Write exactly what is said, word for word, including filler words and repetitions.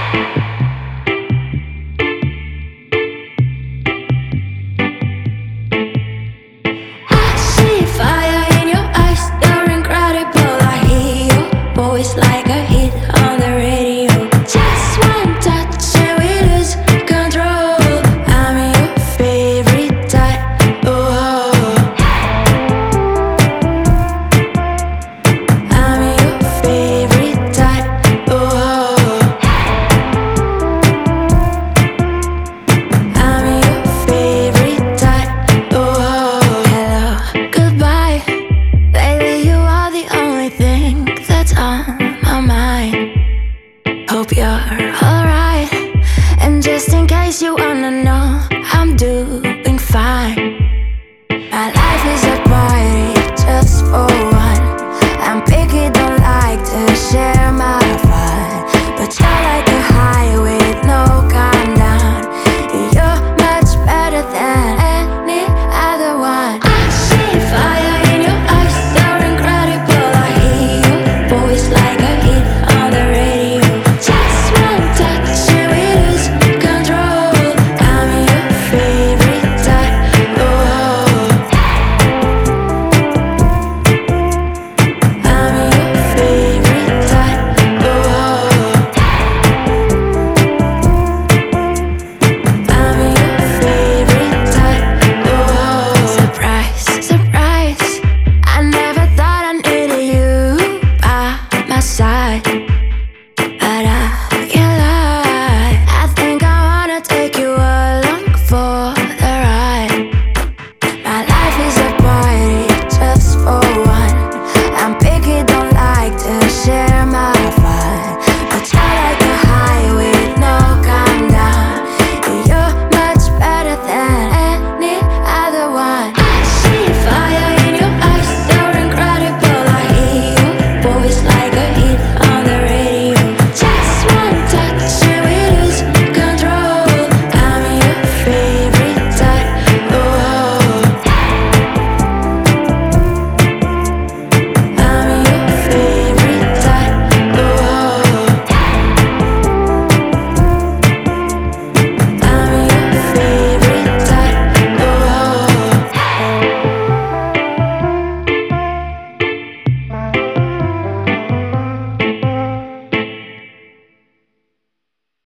I see fire in your eyes, you're incredible. I hear your voice like a hit on the radio. Just one touch and we lose control. I'm your favorite type. Oh, I'm your favorite type. Oh, I'm your favorite type. Oh, hello, goodbye. Lately you are the only thing that's on my mind. Hope you're alright. And just in case you wanna know, I'm doing fine.